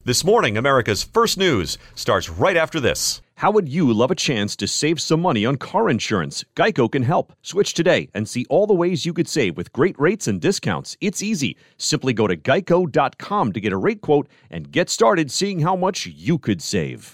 This morning, America's First News starts right after this. How would you love a chance to save some money on car insurance? Geico can help. Switch today and see all the ways you could save with great rates and discounts. It's easy. Simply go to geico.com to get a rate quote and get started seeing how much you could save.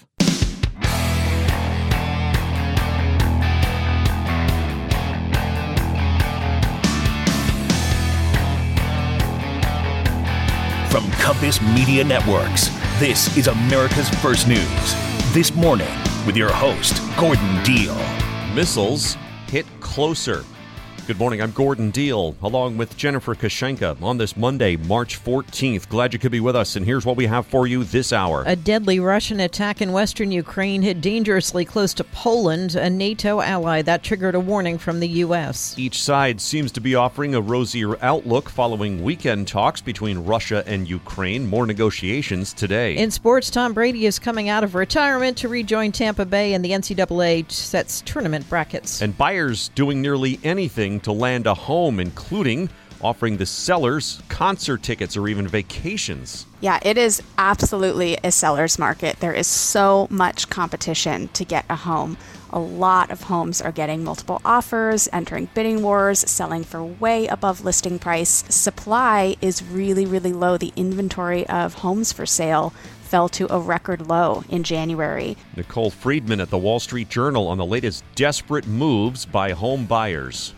From Compass Media Networks, this is America's First News. This morning with your host, Gordon Deal. Missiles hit closer. Good morning, I'm Gordon Deal, along with Jennifer Kashenka on this Monday, March 14th. Glad you could be with us, and here's what we have for you this hour. A deadly Russian attack in western Ukraine hit dangerously close to Poland, a NATO ally. That triggered a warning from the U.S. Each side seems to be offering a rosier outlook following weekend talks between Russia and Ukraine. More negotiations today. In sports, Tom Brady is coming out of retirement to rejoin Tampa Bay, and the NCAA sets tournament brackets. And buyers doing nearly anything to land a home, including offering the sellers concert tickets or even vacations. Yeah, it is absolutely a seller's market. There is so much competition to get a home. A lot of homes are getting multiple offers, entering bidding wars, selling for way above listing price. Supply is really, really low. The inventory of homes for sale fell to a record low in January. Nicole Friedman at the Wall Street Journal on the latest desperate moves by home buyers.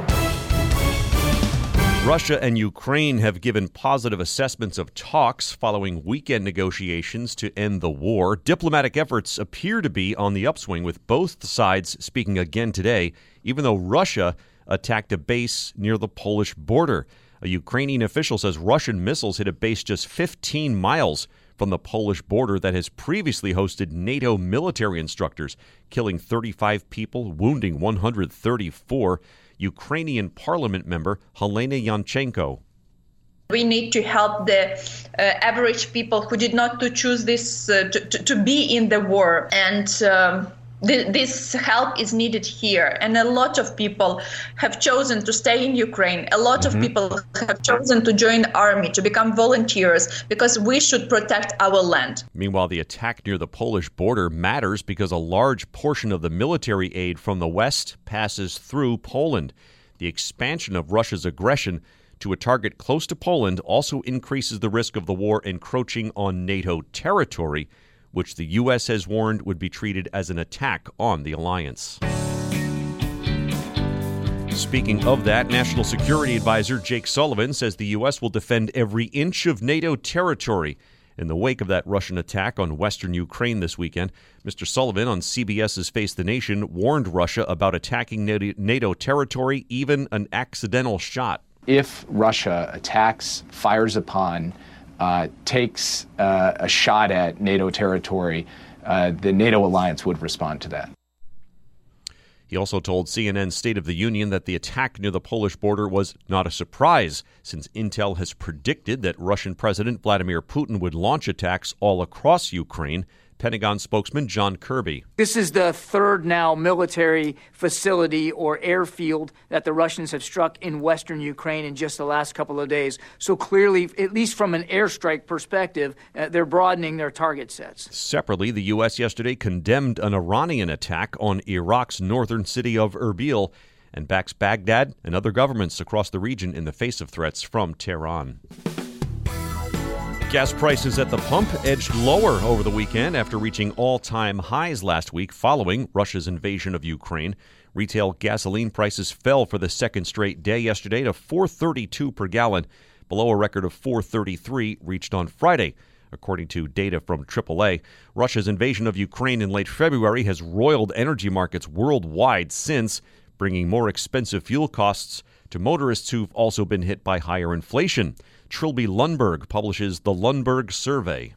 Russia and Ukraine have given positive assessments of talks following weekend negotiations to end the war. Diplomatic efforts appear to be on the upswing, with both sides speaking again today, even though Russia attacked a base near the Polish border. A Ukrainian official says Russian missiles hit a base just 15 miles from the Polish border that has previously hosted NATO military instructors, killing 35 people, wounding 134. Ukrainian parliament member Helena Yanchenko. We need to help the average people who did not to choose this to be in the war, and this help is needed here. And a lot of people have chosen to stay in Ukraine. A lot of people have chosen to join the army, to become volunteers, because we should protect our land. Meanwhile, the attack near the Polish border matters because a large portion of the military aid from the West passes through Poland. The expansion of Russia's aggression to a target close to Poland also increases the risk of the war encroaching on NATO territory, which the U.S. has warned would be treated as an attack on the alliance. Speaking of that, National Security Advisor Jake Sullivan says the U.S. will defend every inch of NATO territory in the wake of that Russian attack on western Ukraine this weekend. Mr. Sullivan on CBS's Face the Nation warned Russia about attacking NATO territory, even an accidental shot. If Russia attacks, fires upon, takes a shot at NATO territory, the NATO alliance would respond to that. He also told CNN's State of the Union that the attack near the Polish border was not a surprise, since intel has predicted that Russian President Vladimir Putin would launch attacks all across Ukraine. Pentagon spokesman John Kirby. This is the third now military facility or airfield that the Russians have struck in western Ukraine in just the last couple of days. So clearly, at least from an airstrike perspective, they're broadening their target sets. Separately, the U.S. yesterday condemned an Iranian attack on Iraq's northern city of Erbil and backs Baghdad and other governments across the region in the face of threats from Tehran. Gas prices at the pump edged lower over the weekend after reaching all-time highs last week following Russia's invasion of Ukraine. Retail gasoline prices fell for the second straight day yesterday to $4.32 per gallon, below a record of $4.33 reached on Friday. According to data from AAA, Russia's invasion of Ukraine in late February has roiled energy markets worldwide since, bringing more expensive fuel costs to motorists who've also been hit by higher inflation. Trilby Lundberg publishes the Lundberg Survey.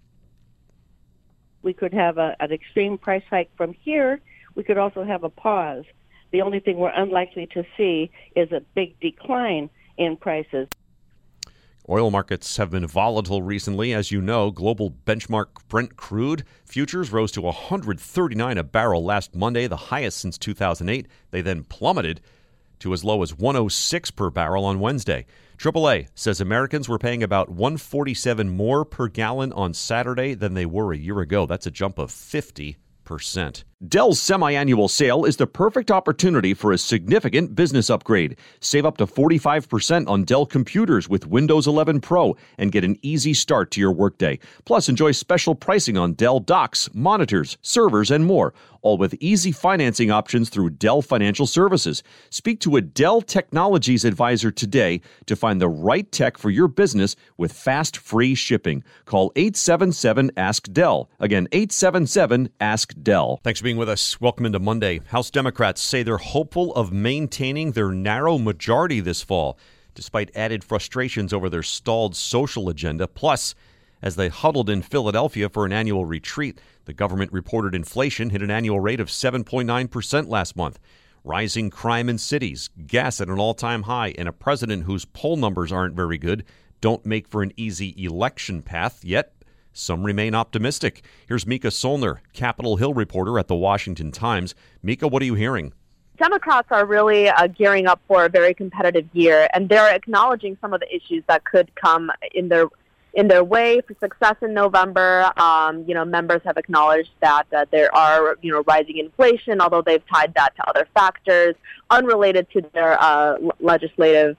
We could have an extreme price hike from here. We could also have a pause. The only thing we're unlikely to see is a big decline in prices. Oil markets have been volatile recently. As you know, global benchmark Brent crude futures rose to $139 a barrel last Monday, the highest since 2008. They then plummeted to as low as $106 per barrel on Wednesday. AAA says Americans were paying about $1.47 more per gallon on Saturday than they were a year ago. That's a jump of 50%. Dell's semi-annual sale is the perfect opportunity for a significant business upgrade. Save up to 45% on Dell computers with Windows 11 Pro and get an easy start to your workday. Plus, enjoy special pricing on Dell docks, monitors, servers, and more, all with easy financing options through Dell Financial Services. Speak to a Dell Technologies advisor today to find the right tech for your business with fast, free shipping. Call 877-ASK-DELL. Again, 877-ASK-DELL. Thanks for being with us. Welcome into Monday. House Democrats say they're hopeful of maintaining their narrow majority this fall, despite added frustrations over their stalled social agenda. Plus, as they huddled in Philadelphia for an annual retreat, the government reported inflation hit an annual rate of 7.9% last month. Rising crime in cities, gas at an all-time high, and a president whose poll numbers aren't very good don't make for an easy election path, yet some remain optimistic. Here's Mika Solner, Capitol Hill reporter at The Washington Times. Mika, what are you hearing? Democrats are really gearing up for a very competitive year, and they're acknowledging some of the issues that could come in their way for success in November. Members have acknowledged that there are, rising inflation, although they've tied that to other factors unrelated to their legislative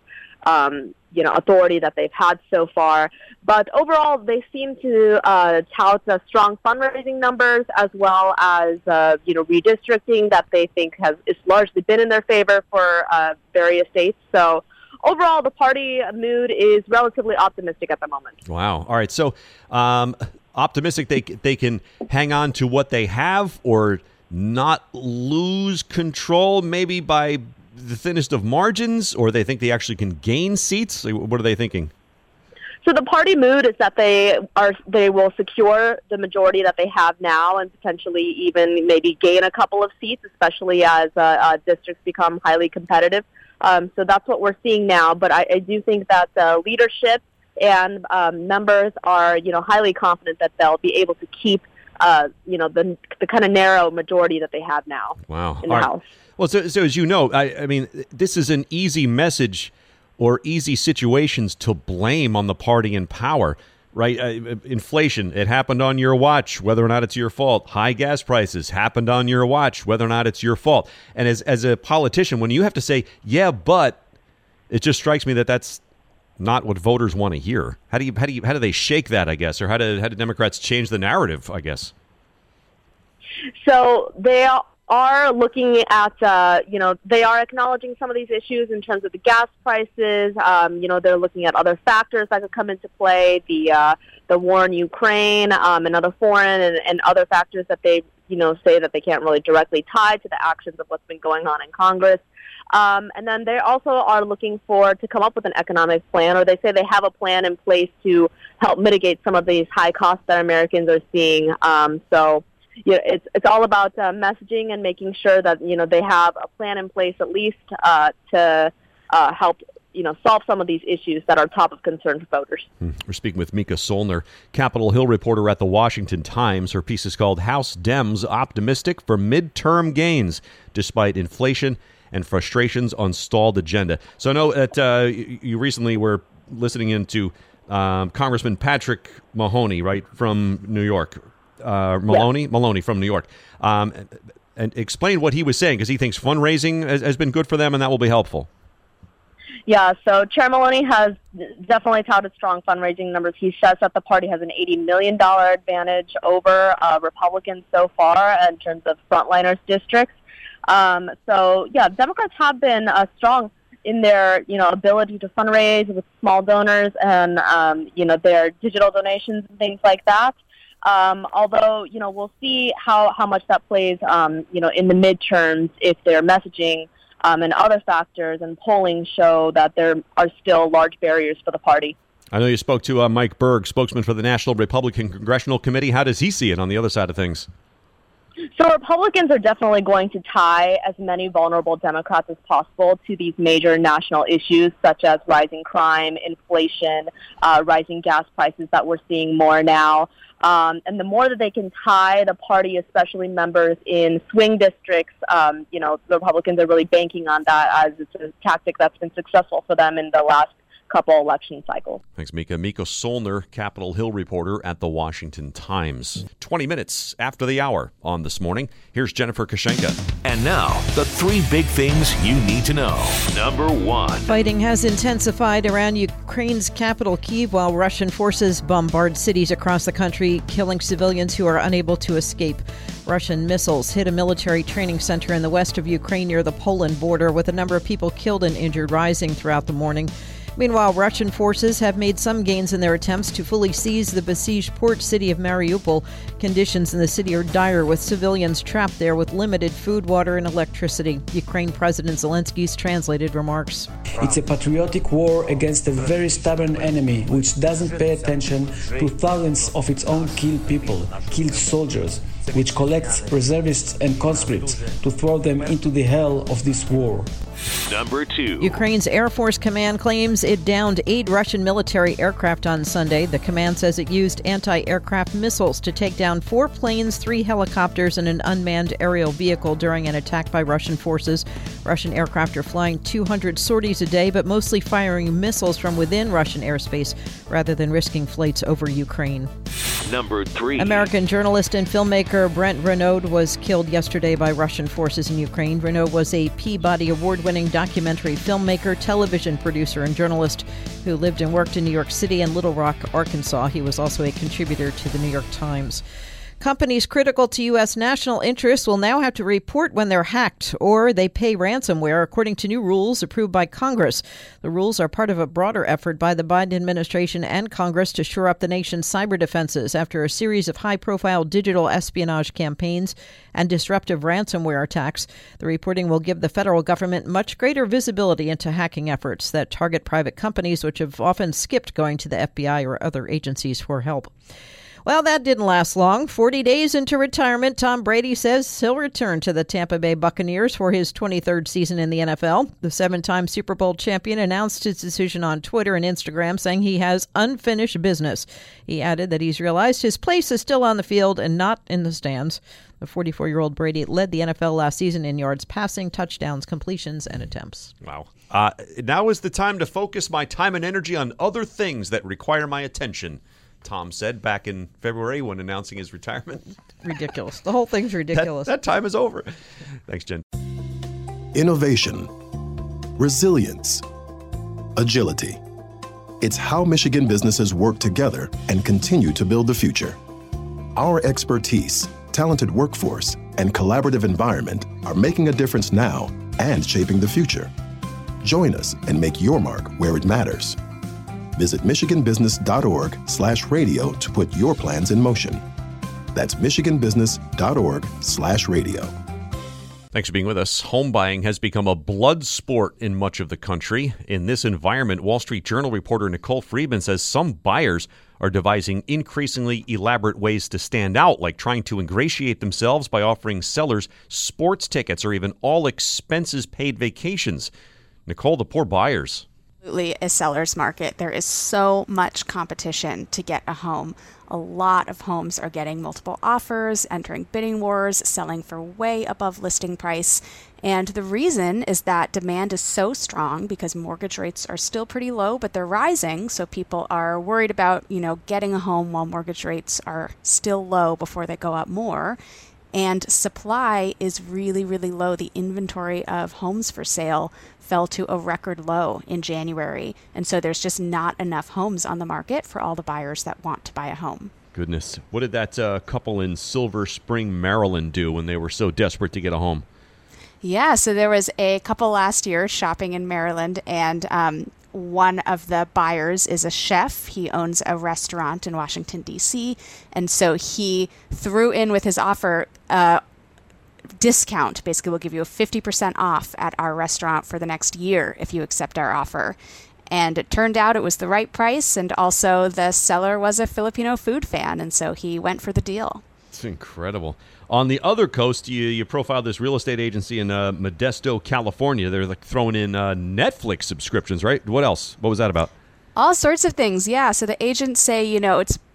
authority that they've had so far. But overall, they seem to tout strong fundraising numbers as well as, redistricting that they think has largely been in their favor for various states. So overall, the party mood is relatively optimistic at the moment. Wow. All right. So optimistic they can hang on to what they have or not lose control maybe by the thinnest of margins, or they think they actually can gain seats? What are they thinking? So the party mood is that they will secure the majority that they have now and potentially even maybe gain a couple of seats, especially as districts become highly competitive. So that's what we're seeing now. But I do think that leadership and members are, highly confident that they'll be able to keep, the kind of narrow majority that they have now. Wow. In the House. Well, so as you know, I mean, this is an easy message or easy situations to blame on the party in power, right? Inflation, it happened on your watch, whether or not it's your fault. High gas prices happened on your watch, whether or not it's your fault. And as a politician, when you have to say, yeah, but, it just strikes me that that's not what voters want to hear. How do they shake that, I guess, or how do Democrats change the narrative, I guess? So they are looking at, they are acknowledging some of these issues in terms of the gas prices. They're looking at other factors that could come into play, the war in Ukraine and other foreign and other factors that they, say that they can't really directly tie to the actions of what's been going on in Congress. And then they also are looking to come up with an economic plan, or they say they have a plan in place to help mitigate some of these high costs that Americans are seeing. It's all about messaging and making sure that, they have a plan in place at least to help, solve some of these issues that are top of concern for voters. We're speaking with Mika Solner, Capitol Hill reporter at The Washington Times. Her piece is called House Dems Optimistic for Midterm Gains Despite Inflation and Frustrations on Stalled Agenda. So I know that you recently were listening into Congressman Patrick Mahoney, right, from New York. Maloney from New York, and explain what he was saying, because he thinks fundraising has been good for them and that will be helpful. Yeah, so Chair Maloney has definitely touted strong fundraising numbers. He says that the party has an $80 million advantage over Republicans so far in terms of frontliners districts. Democrats have been strong in their, ability to fundraise with small donors and, their digital donations and things like that. Although, we'll see how much that plays, in the midterms if their messaging and other factors and polling show that there are still large barriers for the party. I know you spoke to Mike Berg, spokesman for the National Republican Congressional Committee. How does he see it on the other side of things? So Republicans are definitely going to tie as many vulnerable Democrats as possible to these major national issues, such as rising crime, inflation, rising gas prices that we're seeing more now. And the more that they can tie the party, especially members in swing districts, the Republicans are really banking on that as it's a tactic that's been successful for them in the last couple election cycles. Thanks, Mika. Mika Solner, Capitol Hill reporter at The Washington Times. 20 minutes after the hour on This Morning. Here's Jennifer Kashenka. And now, the three big things you need to know. Number one. Fighting has intensified around Ukraine's capital, Kyiv, while Russian forces bombard cities across the country, killing civilians who are unable to escape. Russian missiles hit a military training center in the west of Ukraine near the Poland border, with a number of people killed and injured rising throughout the morning. Meanwhile, Russian forces have made some gains in their attempts to fully seize the besieged port city of Mariupol. Conditions in the city are dire, with civilians trapped there with limited food, water, and electricity. Ukraine President Zelensky's translated remarks. It's a patriotic war against a very stubborn enemy which doesn't pay attention to thousands of its own killed people, killed soldiers, which collects reservists and conscripts to throw them into the hell of this war. Number two. Ukraine's Air Force Command claims it downed 8 Russian military aircraft on Sunday. The command says it used anti-aircraft missiles to take down 4 planes, 3 helicopters, and an unmanned aerial vehicle during an attack by Russian forces. Russian aircraft are flying 200 sorties a day, but mostly firing missiles from within Russian airspace rather than risking flights over Ukraine. Number three. American journalist and filmmaker Brent Renaud was killed yesterday by Russian forces in Ukraine. Renaud was a Peabody Award-winning documentary filmmaker, television producer, and journalist who lived and worked in New York City and Little Rock, Arkansas. He was also a contributor to the New York Times. Companies critical to U.S. national interests will now have to report when they're hacked or they pay ransomware, according to new rules approved by Congress. The rules are part of a broader effort by the Biden administration and Congress to shore up the nation's cyber defenses after a series of high-profile digital espionage campaigns and disruptive ransomware attacks. The reporting will give the federal government much greater visibility into hacking efforts that target private companies, which have often skipped going to the FBI or other agencies for help. Well, that didn't last long. 40 days into retirement, Tom Brady says he'll return to the Tampa Bay Buccaneers for his 23rd season in the NFL. The 7-time Super Bowl champion announced his decision on Twitter and Instagram, saying he has unfinished business. He added that he's realized his place is still on the field and not in the stands. The 44-year-old Brady led the NFL last season in yards passing, touchdowns, completions, and attempts. Wow. Now is the time to focus my time and energy on other things that require my attention, Tom said back in February when announcing his retirement. Ridiculous. The whole thing's ridiculous. That time is over. Thanks, Jen. Innovation, resilience, agility. It's how Michigan businesses work together and continue to build the future. Our expertise, talented workforce, and collaborative environment are making a difference now and shaping the future. Join us and make your mark where it matters. Visit michiganbusiness.org/radio to put your plans in motion. That's michiganbusiness.org/radio. Thanks for being with us. Home buying has become a blood sport in much of the country. In this environment, Wall Street Journal reporter Nicole Friedman says some buyers are devising increasingly elaborate ways to stand out, like trying to ingratiate themselves by offering sellers sports tickets or even all expenses paid vacations. Nicole, the poor buyers. Absolutely a seller's market. There is so much competition to get a home. A lot of homes are getting multiple offers, entering bidding wars, selling for way above listing price. And the reason is that demand is so strong because mortgage rates are still pretty low, but they're rising. So people are worried about, getting a home while mortgage rates are still low before they go up more. And supply is really, really low. The inventory of homes for sale fell to a record low in January. And so there's just not enough homes on the market for all the buyers that want to buy a home. Goodness. What did that couple in Silver Spring, Maryland do when they were so desperate to get a home? Yeah, so there was a couple last year shopping in Maryland, and one of the buyers is a chef. He owns a restaurant in Washington, D.C., and so he threw in with his offer discount. Basically, we'll give you a 50% off at our restaurant for the next year if you accept our offer. And it turned out it was the right price, and also the seller was a Filipino food fan, and so he went for the deal. It's incredible. On the other coast, you profiled this real estate agency in Modesto, California. They're throwing in Netflix subscriptions, right? What else? What was that about? All sorts of things, yeah. So the agents say, it's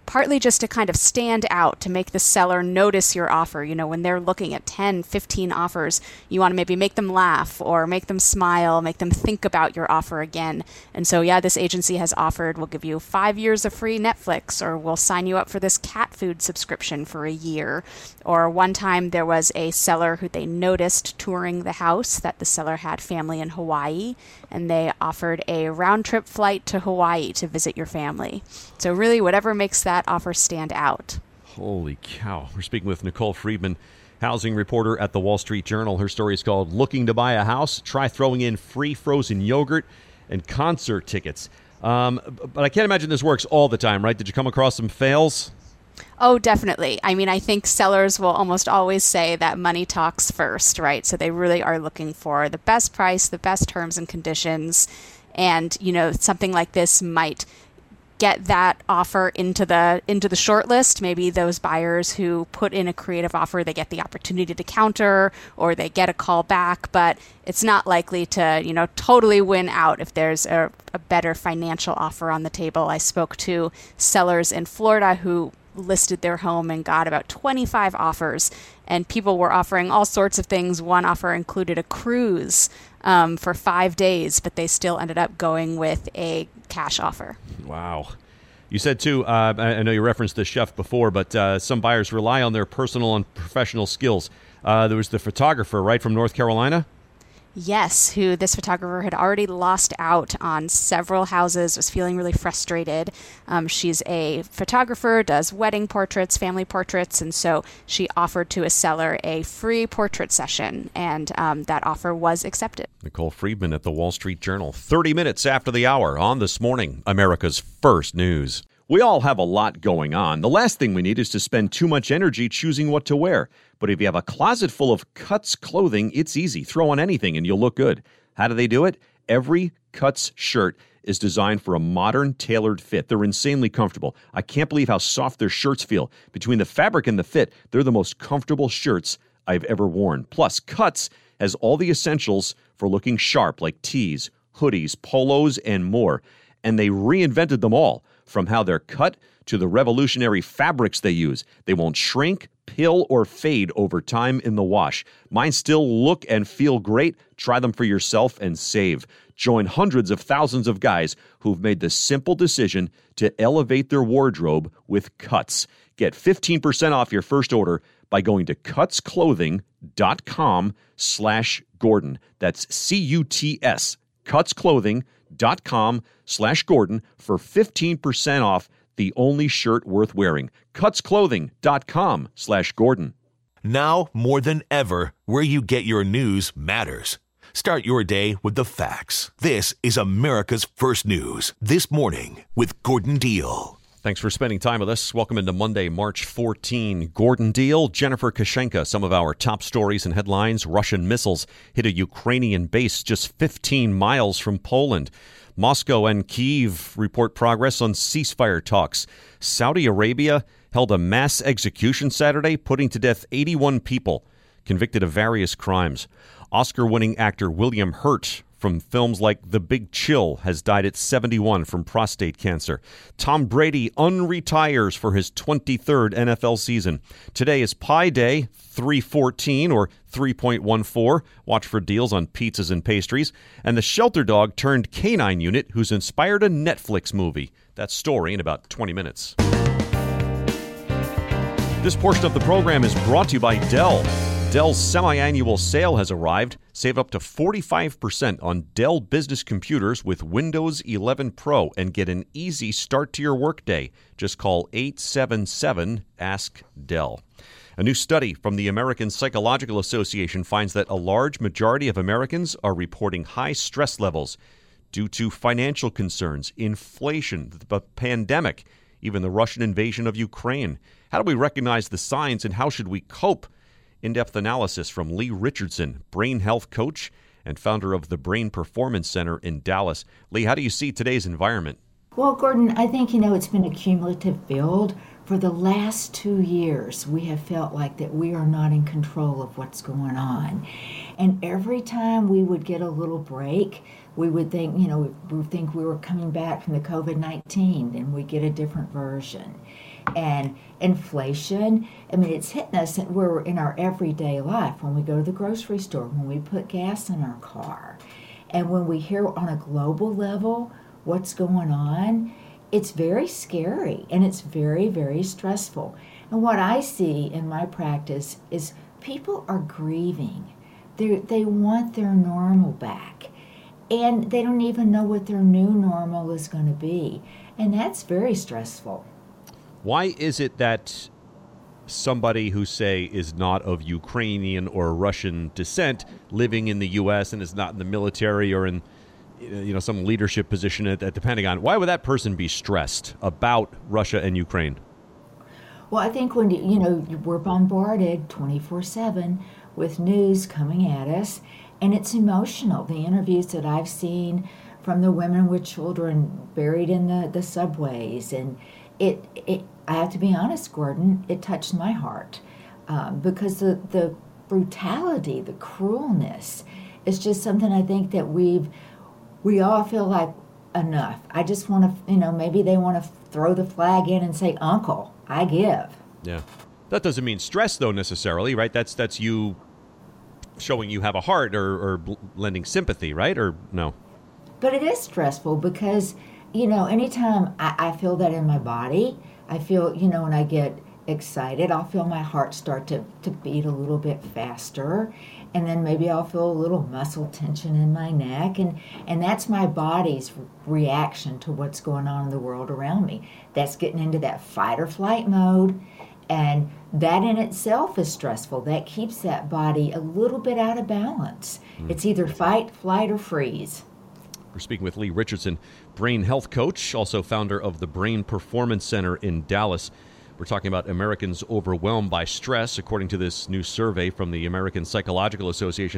partly just to kind of stand out, to make the seller notice your offer. When they're looking at 10, 15 offers, you want to maybe make them laugh or make them smile, make them think about your offer again. And so, this agency has offered, we'll give you 5 years of free Netflix, or we'll sign you up for this cat food subscription for a year. Or one time there was a seller who they noticed touring the house that the seller had family in Hawaii, and they offered a round-trip flight to Hawaii to visit your family. So really, whatever makes that offer stand out. Holy cow. We're speaking with Nicole Friedman, housing reporter at the Wall Street Journal. Her story is called Looking to Buy a House? Try throwing in free frozen yogurt and concert tickets. But I can't imagine this works all the time, right? Did you come across some fails? Oh, definitely. I mean, I think sellers will almost always say that money talks first, right? So they really are looking for the best price, the best terms and conditions. And, something like this might get that offer into the short list. Maybe those buyers who put in a creative offer, they get the opportunity to counter, or they get a call back, but it's not likely to, totally win out if there's a better financial offer on the table. I spoke to sellers in Florida who listed their home and got about 25 offers, and people were offering all sorts of things. One offer included a cruise for 5 days, but they still ended up going with a cash offer. Wow. You said, too, I know you referenced the chef before, but some buyers rely on their personal and professional skills. There was the photographer, right, from North Carolina? Yes, who this photographer had already lost out on several houses, was feeling really frustrated. She's a photographer, does wedding portraits, family portraits, and so she offered to a seller a free portrait session, and that offer was accepted. Nicole Friedman at the Wall Street Journal. 30 minutes after the hour on This Morning, America's First News. We all have a lot going on. The last thing we need is to spend too much energy choosing what to wear. But if you have a closet full of Cuts clothing, it's easy. Throw on anything and you'll look good. How do they do it? Every Cuts shirt is designed for a modern, tailored fit. They're insanely comfortable. I can't believe how soft their shirts feel. Between the fabric and the fit, they're the most comfortable shirts I've ever worn. Plus, Cuts has all the essentials for looking sharp, like tees, hoodies, polos, and more. And they reinvented them all, from how they're cut to the revolutionary fabrics they use. They won't shrink, pill, or fade over time in the wash. Mine still look and feel great. Try them for yourself and save. Join hundreds of thousands of guys who've made the simple decision to elevate their wardrobe with Cuts. Get 15% off your first order by going to cutsclothing.com/Gordon. That's CUTS, cutsclothing.com/Gordon for 15% off the only shirt worth wearing. cutsclothing.com/Gordon. Now more than ever, where you get your news matters. Start your day with the facts. This is America's First News. This Morning with Gordon Deal. Thanks for spending time with us. Welcome into Monday, March 14. Gordon Deal, Jennifer Kashenka. Some of our top stories and headlines. Russian missiles hit a Ukrainian base just 15 miles from Poland. Moscow and Kyiv report progress on ceasefire talks. Saudi Arabia held a mass execution Saturday, putting to death 81 people convicted of various crimes. Oscar-winning actor William Hurt from films like The Big Chill has died at 71 from prostate cancer. Tom Brady unretires for his 23rd NFL season. Today is Pi Day, 314 or 3.14. Watch for deals on pizzas and pastries. And the shelter dog turned canine unit who's inspired a Netflix movie. That story in about 20 minutes. This portion of the program is brought to you by Dell. Dell's semi-annual sale has arrived. Save up to 45% on Dell business computers with Windows 11 Pro and get an easy start to your workday. Just call 877-ASK-DELL. A new study from the American Psychological Association finds that a large majority of Americans are reporting high stress levels due to financial concerns, inflation, the pandemic, even the Russian invasion of Ukraine. How do we recognize the signs and how should we cope? In-depth analysis from Lee Richardson, brain health coach and founder of the Brain Performance Center in Dallas. Lee, how do you see today's environment? Well, Gordon, I think, it's been a cumulative build. For the last 2 years, we have felt like that we are not in control of what's going on. And every time we would get a little break, we would think, we were coming back from the COVID-19, and we get a different version. and inflation. I mean, it's hitting us we're in our everyday life, when we go to the grocery store, when we put gas in our car. And when we hear on a global level what's going on, it's very scary and it's very, very stressful. And what I see in my practice is people are grieving. They want their normal back. And they don't even know what their new normal is going to be. And that's very stressful. Why is it that somebody who, say, is not of Ukrainian or Russian descent, living in the U.S. and is not in the military or in some leadership position at the Pentagon, why would that person be stressed about Russia and Ukraine? Well, I think when we're bombarded 24/7 with news coming at us, and it's emotional. The interviews that I've seen from the women with children buried in the subways, and it I have to be honest, Gordon, it touched my heart because the brutality, the cruelness, is just something I think that we all feel like enough. I just want to, maybe they want to throw the flag in and say, "Uncle, I give." Yeah, that doesn't mean stress though necessarily, right? That's you showing you have a heart or lending sympathy, right? Or no? But it is stressful because, anytime I feel that in my body, I feel, when I get excited, I'll feel my heart start to beat a little bit faster. And then maybe I'll feel a little muscle tension in my neck. And that's my body's reaction to what's going on in the world around me. That's getting into that fight or flight mode. And that in itself is stressful. That keeps that body a little bit out of balance. It's either fight, flight, or freeze. We're speaking with Lee Richardson, brain health coach, also founder of the Brain Performance Center in Dallas. We're talking about Americans overwhelmed by stress, according to this new survey from the American Psychological Association.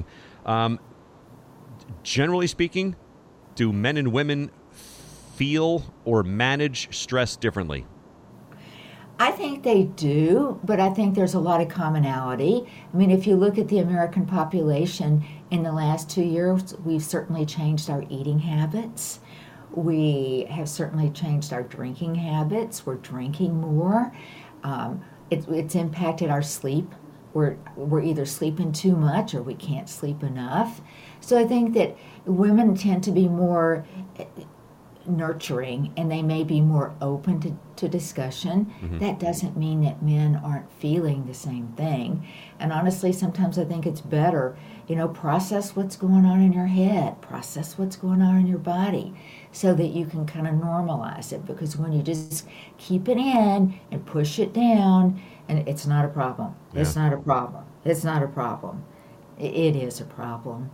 Generally speaking, do men and women feel or manage stress differently? I think they do, but I think there's a lot of commonality. I mean, if you look at the American population in the last 2 years, we've certainly changed our eating habits. We have certainly changed our drinking habits. We're drinking more. It's impacted our sleep. We're either sleeping too much or we can't sleep enough. So I think that women tend to be more nurturing and they may be more open to discussion. Mm-hmm. That doesn't mean that men aren't feeling the same thing. And honestly, sometimes I think it's better, process what's going on in your head, process what's going on in your body so that you can kind of normalize it. Because when you just keep it in and push it down, and it's not a problem. Yeah. It's not a problem. It's not a problem. It is a problem.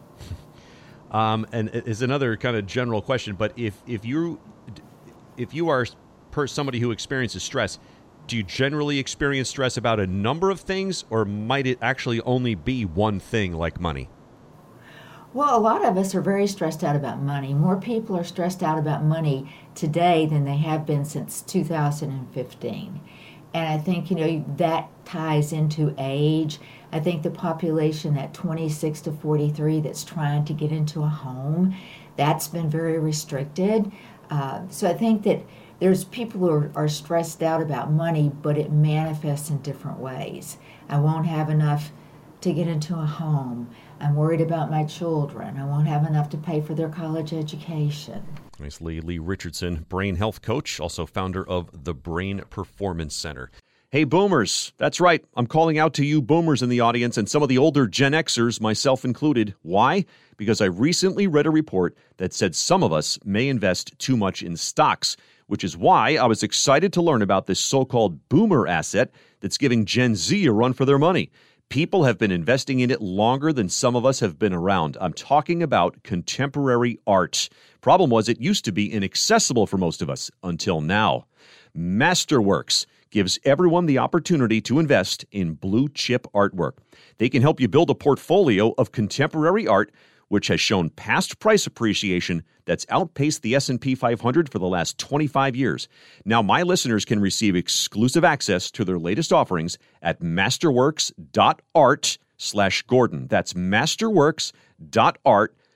And it's another kind of general question, but if you are somebody who experiences stress, do you generally experience stress about a number of things, or might it actually only be one thing like money? Well, a lot of us are very stressed out about money. More people are stressed out about money today than they have been since 2015. And I think, that ties into age. I think the population at 26 to 43 that's trying to get into a home, that's been very restricted. So I think that there's people who are stressed out about money, but it manifests in different ways. I won't have enough to get into a home. I'm worried about my children. I won't have enough to pay for their college education. Nicely, Lee Richardson, brain health coach, also founder of the Brain Performance Center. Hey, boomers. That's right. I'm calling out to you boomers in the audience and some of the older Gen Xers, myself included. Why? Because I recently read a report that said some of us may invest too much in stocks, which is why I was excited to learn about this so-called boomer asset that's giving Gen Z a run for their money. People have been investing in it longer than some of us have been around. I'm talking about contemporary art. Problem was, it used to be inaccessible for most of us until now. Masterworks gives everyone the opportunity to invest in blue-chip artwork. They can help you build a portfolio of contemporary art, which has shown past price appreciation that's outpaced the S&P 500 for the last 25 years. Now, my listeners can receive exclusive access to their latest offerings at masterworks.art/Gordon. That's masterworks.art/Gordon.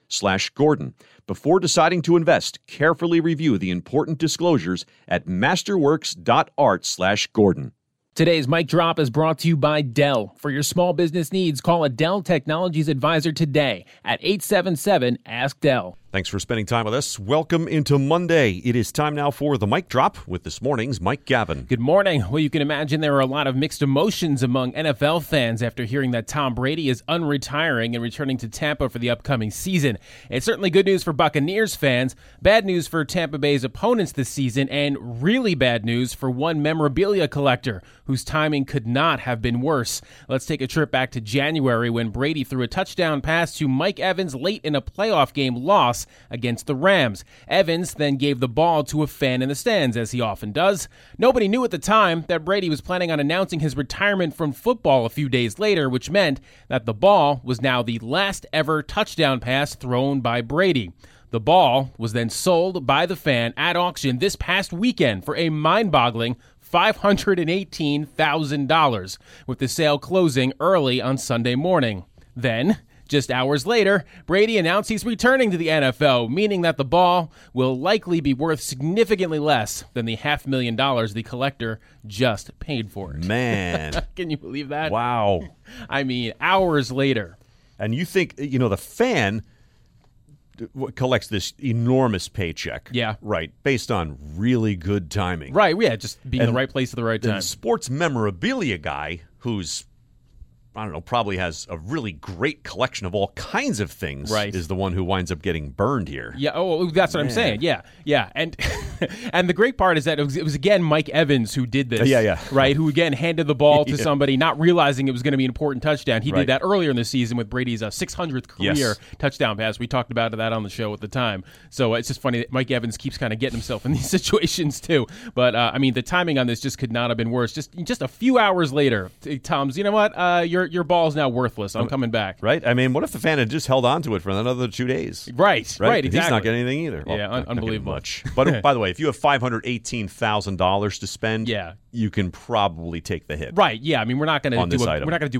masterworks.com/Gordon. Before deciding to invest, carefully review the important disclosures at masterworks.art/Gordon. Today's Mic Drop is brought to you by Dell. For your small business needs, call a Dell Technologies advisor today at 877-ASK-DELL. Thanks for spending time with us. Welcome into Monday. It is time now for the Mic Drop with this morning's Mike Gavin. Good morning. Well, you can imagine there are a lot of mixed emotions among NFL fans after hearing that Tom Brady is unretiring and returning to Tampa for the upcoming season. It's certainly good news for Buccaneers fans, bad news for Tampa Bay's opponents this season, and really bad news for one memorabilia collector whose timing could not have been worse. Let's take a trip back to January when Brady threw a touchdown pass to Mike Evans late in a playoff game loss against the Rams. Evans then gave the ball to a fan in the stands, as he often does. Nobody knew at the time that Brady was planning on announcing his retirement from football a few days later, which meant that the ball was now the last ever touchdown pass thrown by Brady. The ball was then sold by the fan at auction this past weekend for a mind-boggling $518,000, with the sale closing early on Sunday morning. Then, just hours later, Brady announced he's returning to the NFL, meaning that the ball will likely be worth significantly less than the $500,000 the collector just paid for it. Man. Can you believe that? Wow. I mean, hours later. And you think, the fan collects this enormous paycheck. Yeah. Right. Based on really good timing. Right. Yeah. Just being in the right place at the right time. The sports memorabilia guy who's, probably has a really great collection of all kinds of things, right, is the one who winds up getting burned here. Yeah, that's what I'm saying. Yeah. And and the great part is that it was again Mike Evans who did this. Yeah. Right, who again handed the ball to somebody, not realizing it was going to be an important touchdown. He did that earlier in the season with Brady's 600th career touchdown pass. We talked about that on the show at the time. So it's just funny that Mike Evans keeps kind of getting himself in these situations too. But the timing on this just could not have been worse. Just a few hours later, Tom's, you know what? Your ball's now worthless. I'm coming back. Right? I mean, what if the fan had just held on to it for another 2 days? Right, exactly. He's not getting anything either. Well, yeah, unbelievable. Much. But by the way, if you have $518,000 to spend, you can probably take the hit. Right. Yeah. I mean, we're not going to do a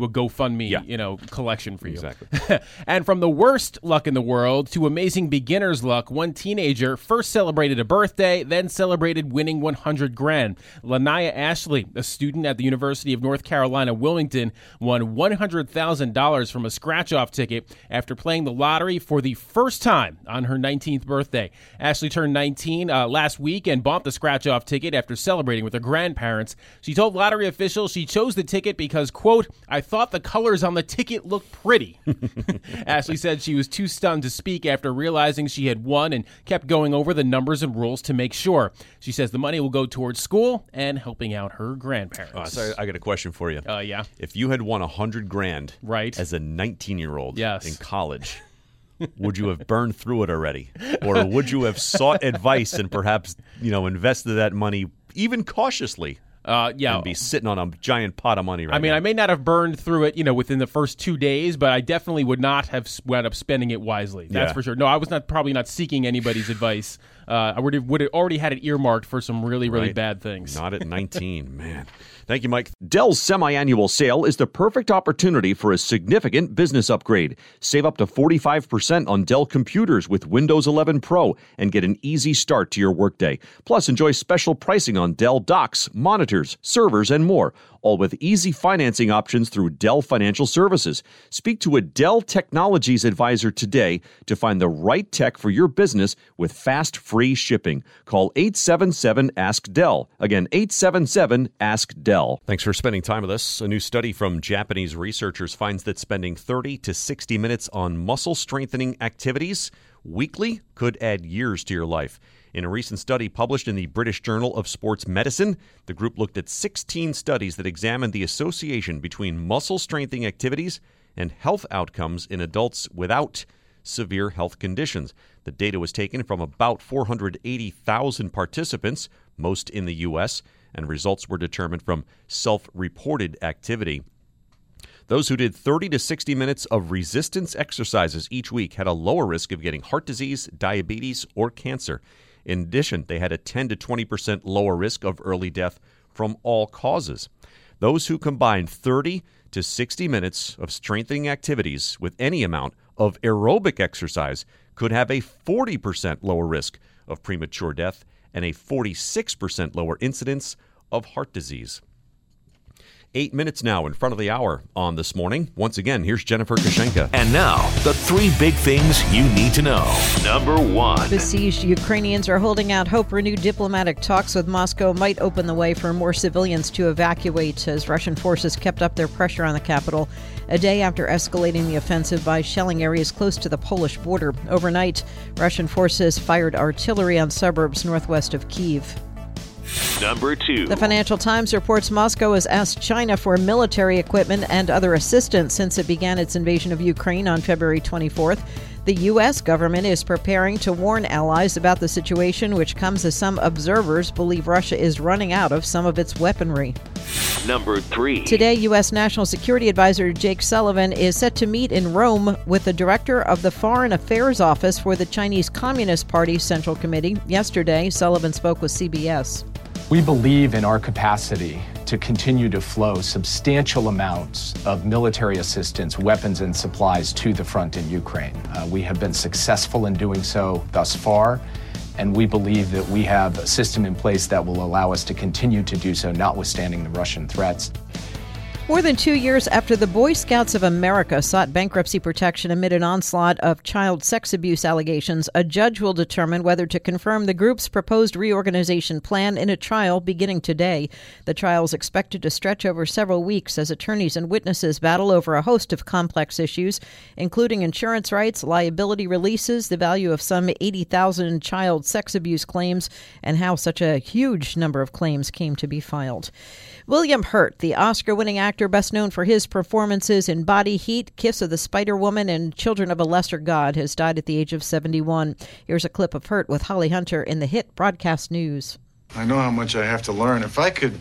GoFundMe, collection for you. Exactly. And from the worst luck in the world to amazing beginner's luck, one teenager first celebrated a birthday, then celebrated winning $100,000. Lanaya Ashley, a student at the University of North Carolina, Wilmington, won $100,000 from a scratch-off ticket after playing the lottery for the first time on her 19th birthday. Ashley turned 19 last week and bought the scratch-off ticket after celebrating with her grandparents. She told lottery officials she chose the ticket because, quote, "I thought the colors on the ticket looked pretty." Ashley said she was too stunned to speak after realizing she had won and kept going over the numbers and rules to make sure. She says the money will go towards school and helping out her grandparents. So I got a question for you. Yeah. If you had won $100,000 right, as a 19-year-old yes, in college, would you have burned through it already? Or would you have sought advice and perhaps, invested that money even cautiously? And be sitting on a giant pot of money right now. I may not have burned through it, within the first 2 days, but I definitely would not have wound up spending it wisely. That's for sure. No, I was probably not seeking anybody's advice. I would have already had it earmarked for some really, really bad things. Not at 19, man. Thank you, Mike. Dell's semi-annual sale is the perfect opportunity for a significant business upgrade. Save up to 45% on Dell computers with Windows 11 Pro and get an easy start to your workday. Plus, enjoy special pricing on Dell docks, monitors, servers, and more, all with easy financing options through Dell Financial Services. Speak to a Dell Technologies advisor today to find the right tech for your business with fast, free shipping. Call 877-ASK-DELL. Again, 877-ASK-DELL. Thanks for spending time with us. A new study from Japanese researchers finds that spending 30 to 60 minutes on muscle strengthening activities weekly could add years to your life. In a recent study published in the British Journal of Sports Medicine, the group looked at 16 studies that examined the association between muscle strengthening activities and health outcomes in adults without severe health conditions. The data was taken from about 480,000 participants, most in the U.S., and results were determined from self-reported activity. Those who did 30 to 60 minutes of resistance exercises each week had a lower risk of getting heart disease, diabetes, or cancer. In addition, they had a 10 to 20% lower risk of early death from all causes. Those who combined 30 to 60 minutes of strengthening activities with any amount of aerobic exercise could have a 40% lower risk of premature death and a 46% lower incidence of heart disease. 8 minutes now in front of the hour on This Morning. Once again, here's Jennifer Kushenka. And now, the three big things you need to know. Number one. Besieged Ukrainians are holding out hope renewed diplomatic talks with Moscow might open the way for more civilians to evacuate as Russian forces kept up their pressure on the capital a day after escalating the offensive by shelling areas close to the Polish border. Overnight, Russian forces fired artillery on suburbs northwest of Kyiv. Number two. The Financial Times reports Moscow has asked China for military equipment and other assistance since it began its invasion of Ukraine on February 24th. The U.S. government is preparing to warn allies about the situation, which comes as some observers believe Russia is running out of some of its weaponry. Number three. Today, U.S. National Security Advisor Jake Sullivan is set to meet in Rome with the director of the Foreign Affairs Office for the Chinese Communist Party Central Committee. Yesterday, Sullivan spoke with CBS. We believe in our capacity to continue to flow substantial amounts of military assistance, weapons, and supplies to the front in Ukraine. We have been successful in doing so thus far, and we believe that we have a system in place that will allow us to continue to do so, notwithstanding the Russian threats. More than 2 years after the Boy Scouts of America sought bankruptcy protection amid an onslaught of child sex abuse allegations, a judge will determine whether to confirm the group's proposed reorganization plan in a trial beginning today. The trial is expected to stretch over several weeks as attorneys and witnesses battle over a host of complex issues, including insurance rights, liability releases, the value of some 80,000 child sex abuse claims, and how such a huge number of claims came to be filed. William Hurt, the Oscar-winning actor best known for his performances in Body Heat, Kiss of the Spider Woman, and Children of a Lesser God, has died at the age of 71. Here's a clip of Hurt with Holly Hunter in the hit Broadcast News. I know how much I have to learn. If I could,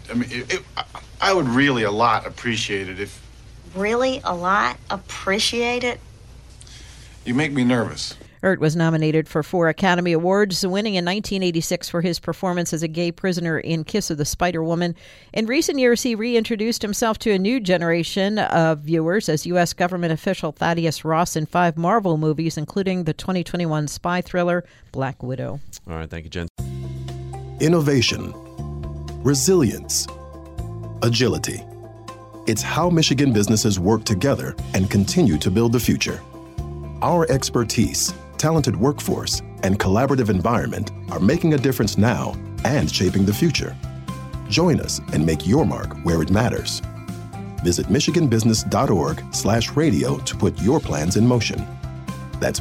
I would really a lot appreciate it if... Really a lot appreciate it? You make me nervous. Hurt was nominated for 4 Academy Awards, winning in 1986 for his performance as a gay prisoner in Kiss of the Spider Woman. In recent years, he reintroduced himself to a new generation of viewers as U.S. government official Thaddeus Ross in 5 Marvel movies, including the 2021 spy thriller Black Widow. All right, thank you, Jen. Innovation, resilience, agility. It's how Michigan businesses work together and continue to build the future. Our expertise, talented workforce, and collaborative environment are making a difference now and shaping the future. Join us and make your mark where it matters. Visit michiganbusiness.org/radio to put your plans in motion. That's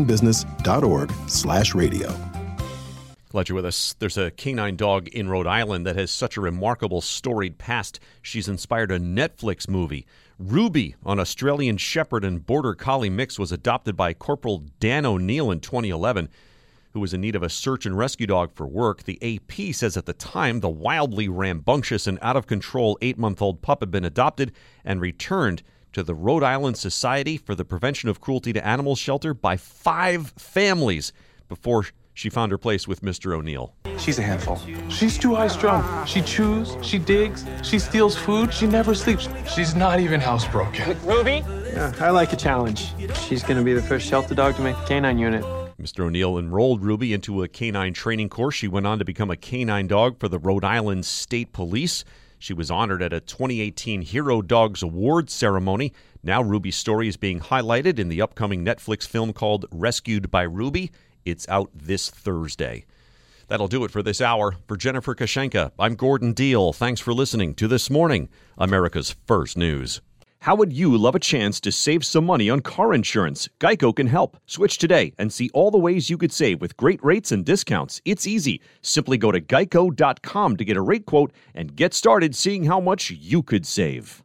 michiganbusiness.org/radio. Glad you're with us. There's a canine dog in Rhode Island that has such a remarkable storied past. She's inspired a Netflix movie. Ruby, an Australian Shepherd and Border Collie mix, was adopted by Corporal Dan O'Neill in 2011, who was in need of a search and rescue dog for work. The AP says at the time, the wildly rambunctious and out-of-control 8-month-old pup had been adopted and returned to the Rhode Island Society for the Prevention of Cruelty to Animals shelter by 5 families before she found her place with Mr. O'Neill. She's a handful. She's too high-strung. She chews, she digs, she steals food, she never sleeps. She's not even housebroken. Ruby? Yeah, I like a challenge. She's going to be the first shelter dog to make the canine unit. Mr. O'Neill enrolled Ruby into a canine training course. She went on to become a canine dog for the Rhode Island State Police. She was honored at a 2018 Hero Dogs Awards ceremony. Now Ruby's story is being highlighted in the upcoming Netflix film called Rescued by Ruby. It's out this Thursday. That'll do it for this hour. For Jennifer Kushenka, I'm Gordon Deal. Thanks for listening to This Morning, America's First News. How would you love a chance to save some money on car insurance? Geico can help. Switch today and see all the ways you could save with great rates and discounts. It's easy. Simply go to geico.com to get a rate quote and get started seeing how much you could save.